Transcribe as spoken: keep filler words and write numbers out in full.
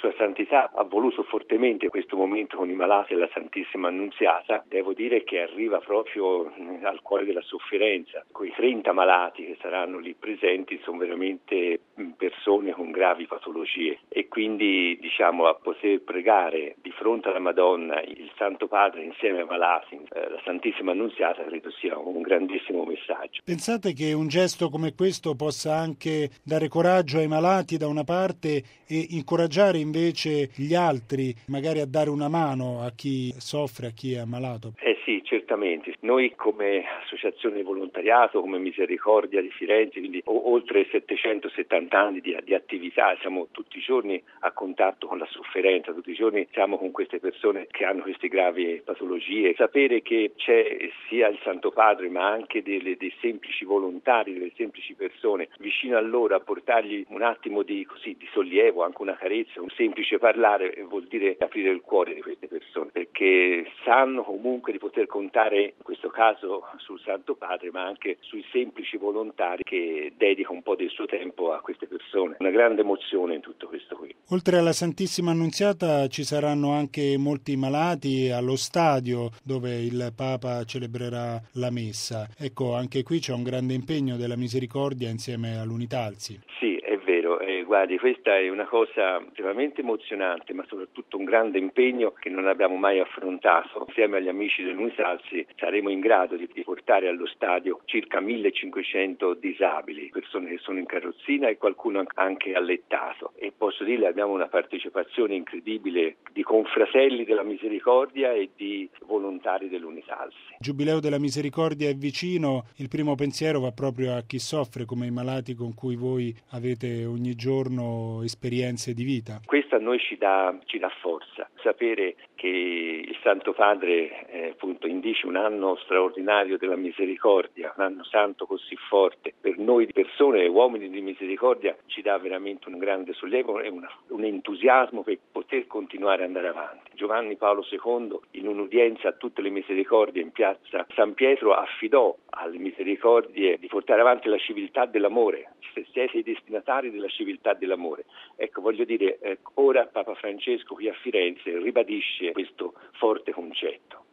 Sua Santità ha voluto fortemente questo momento con i malati e la Santissima Annunziata. Devo dire che arriva proprio al cuore della sofferenza. Quei trenta malati che saranno lì presenti sono veramente persone con gravi patologie e quindi diciamo a poter pregare di fronte alla Madonna il Santo Padre insieme ai malati, eh, la Santissima Annunziata, credo sia un grandissimo messaggio. Pensate che un gesto come questo possa anche dare coraggio ai malati da una parte e incoraggiare invece gli altri magari a dare una mano a chi soffre, a chi è ammalato? Eh sì, certamente. Noi come associazione di volontariato, come Misericordia di Firenze, quindi o, oltre settecentosettanta anni di, di attività, siamo tutti i giorni a contatto con la sofferenza, tutti i giorni siamo con queste persone che hanno queste gravi patologie. Sapere che c'è sia il Santo Padre ma anche delle, dei semplici volontari, delle semplici persone vicino a loro a portargli un attimo di, così, di sollievo, anche una carezza, un semplice parlare vuol dire aprire il cuore di queste persone, perché sanno comunque di poter contare in questo caso sul Santo Padre ma anche sui semplici volontari che dedica un po' del suo tempo a queste persone. Una grande emozione in tutto questo qui. Oltre alla Santissima Annunziata ci saranno anche molti malati allo stadio dove il Papa celebrerà la messa. Ecco, anche qui c'è un grande impegno della Misericordia insieme all'Unitalsi. Sì, è vero, eh, guardi, questa è una cosa estremamente emozionante, ma soprattutto un grande impegno che non abbiamo mai affrontato. Insieme agli amici dell'Unitalsi saremo in grado di, di portare allo stadio circa millecinquecento disabili, persone che sono in carrozzina e qualcuno anche allettato. E posso dire abbiamo una partecipazione incredibile di confratelli della Misericordia e di volontari dell'Unitalsi. Il Giubileo della Misericordia è vicino, il primo pensiero va proprio a chi soffre, come i malati con cui voi avete ogni giorno esperienze di vita. Questo a noi ci dà, ci dà forza, sapere che il Santo Padre eh, appunto indice un anno straordinario della misericordia, un anno santo così forte, per noi persone, uomini di misericordia, ci dà veramente un grande sollievo e una, un entusiasmo per poter continuare ad andare avanti. Giovanni Paolo secondo, in un'udienza a tutte le misericordie in piazza San Pietro, affidò alle misericordie di portare avanti la civiltà dell'amore. Se siete i destinatari della civiltà dell'amore. Ecco, voglio dire, eh, ora Papa Francesco qui a Firenze ribadisce questo forte concetto.